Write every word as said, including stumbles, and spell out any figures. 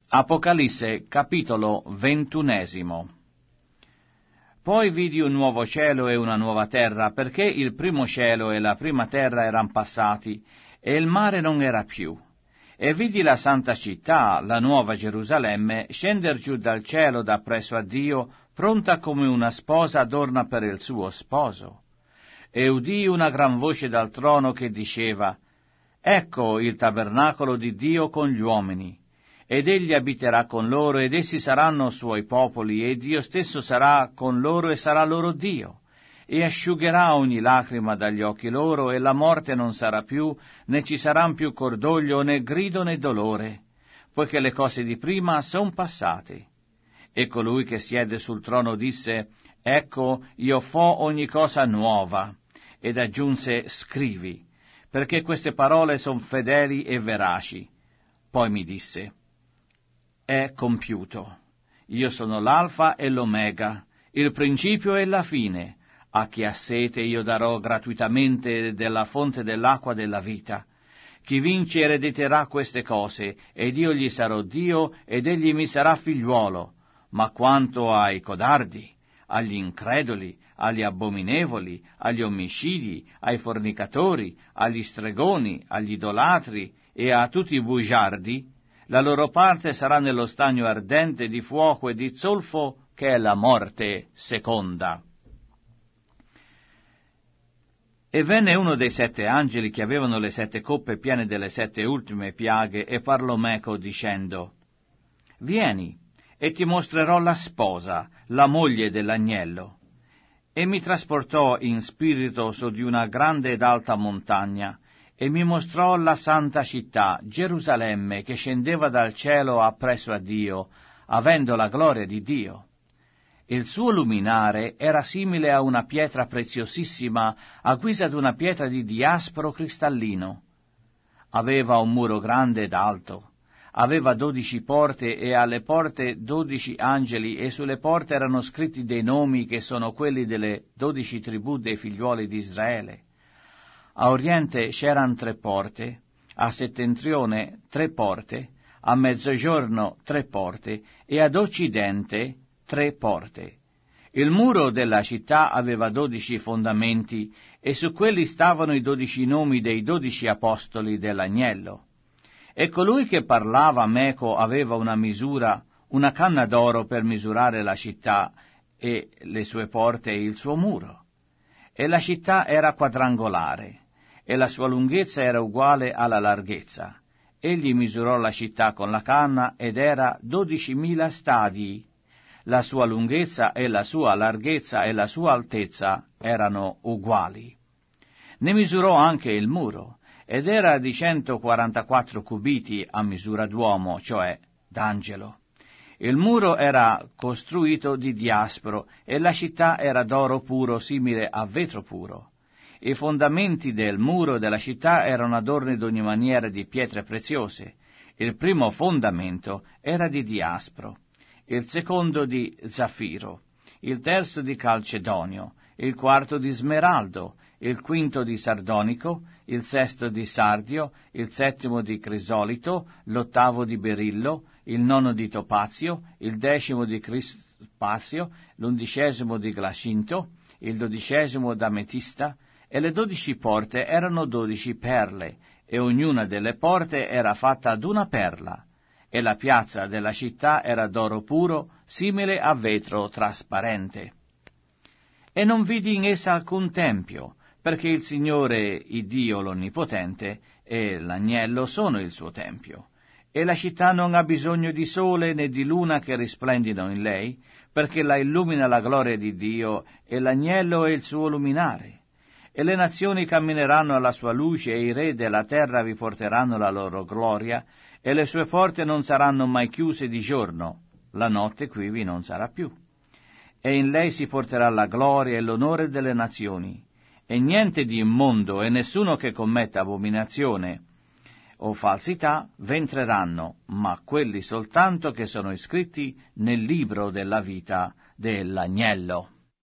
Apocalisse, capitolo ventunesimo. Poi vidi un nuovo cielo e una nuova terra, perché il primo cielo e la prima terra eran passati, e il mare non era più. E vidi la santa città, la nuova Gerusalemme, scender giù dal cielo da presso a Dio, pronta come una sposa adorna per il suo sposo. E udii una gran voce dal trono che diceva: Ecco il tabernacolo di Dio con gli uomini. Ed egli abiterà con loro, ed essi saranno suoi popoli, e Dio stesso sarà con loro e sarà loro Dio. E asciugherà ogni lacrima dagli occhi loro, e la morte non sarà più, né ci saran più cordoglio, né grido, né dolore, poiché le cose di prima son passate. E colui che siede sul trono disse: Ecco, io fo ogni cosa nuova. Ed aggiunse: Scrivi, perché queste parole son fedeli e veraci. Poi mi disse: È compiuto. Io sono l'Alfa e l'Omega, il principio e la fine. A chi ha sete io darò gratuitamente della fonte dell'acqua della vita. Chi vince erediterà queste cose, ed io gli sarò Dio, ed egli mi sarà figliuolo. Ma quanto ai codardi, agli increduli, agli abominevoli, agli omicidi, ai fornicatori, agli stregoni, agli idolatri e a tutti i bugiardi, la loro parte sarà nello stagno ardente di fuoco e di zolfo, che è la morte seconda. E venne uno dei sette angeli che avevano le sette coppe piene delle sette ultime piaghe, e parlò meco dicendo: Vieni, e ti mostrerò la sposa, la moglie dell'agnello. E mi trasportò in spirito su di una grande ed alta montagna, e mi mostrò la santa città, Gerusalemme, che scendeva dal cielo appresso a Dio, avendo la gloria di Dio. Il suo luminare era simile a una pietra preziosissima, a guisa d'una pietra di diaspro cristallino. Aveva un muro grande ed alto, aveva dodici porte, e alle porte dodici angeli, e sulle porte erano scritti dei nomi che sono quelli delle dodici tribù dei figliuoli di Israele. A oriente c'eran tre porte, a settentrione tre porte, a mezzogiorno tre porte, e ad occidente tre porte. Il muro della città aveva dodici fondamenti, e su quelli stavano i dodici nomi dei dodici apostoli dell'agnello. E colui che parlava meco aveva una misura, una canna d'oro per misurare la città e le sue porte e il suo muro. E la città era quadrangolare, e la sua lunghezza era uguale alla larghezza. Egli misurò la città con la canna, ed era dodicimila stadi. La sua lunghezza e la sua larghezza e la sua altezza erano uguali. Ne misurò anche il muro, ed era di centoquarantaquattro cubiti a misura d'uomo, cioè d'angelo. Il muro era costruito di diaspro, e la città era d'oro puro, simile a vetro puro. I fondamenti del muro della città erano adorni d'ogni maniera di pietre preziose. Il primo fondamento era di diaspro, il secondo di zaffiro, il terzo di calcedonio, il quarto di smeraldo, il quinto di sardonico, il sesto di sardio, il settimo di crisolito, l'ottavo di berillo, il nono di topazio, il decimo di crispazio, l'undicesimo di glacinto, il dodicesimo d'ametista, e le dodici porte erano dodici perle, e ognuna delle porte era fatta d'una perla. E la piazza della città era d'oro puro, simile a vetro trasparente. E non vidi in essa alcun tempio, perché il Signore, il Dio l'Onnipotente, e l'agnello sono il suo tempio. E la città non ha bisogno di sole né di luna che risplendino in lei, perché la illumina la gloria di Dio, e l'agnello è il suo luminare. E le nazioni cammineranno alla sua luce, e i re della terra vi porteranno la loro gloria, e le sue porte non saranno mai chiuse di giorno, la notte quivi non sarà più. E in lei si porterà la gloria e l'onore delle nazioni, e niente di immondo e nessuno che commetta abominazione o falsità v'entreranno, ma quelli soltanto che sono iscritti nel libro della vita dell'agnello.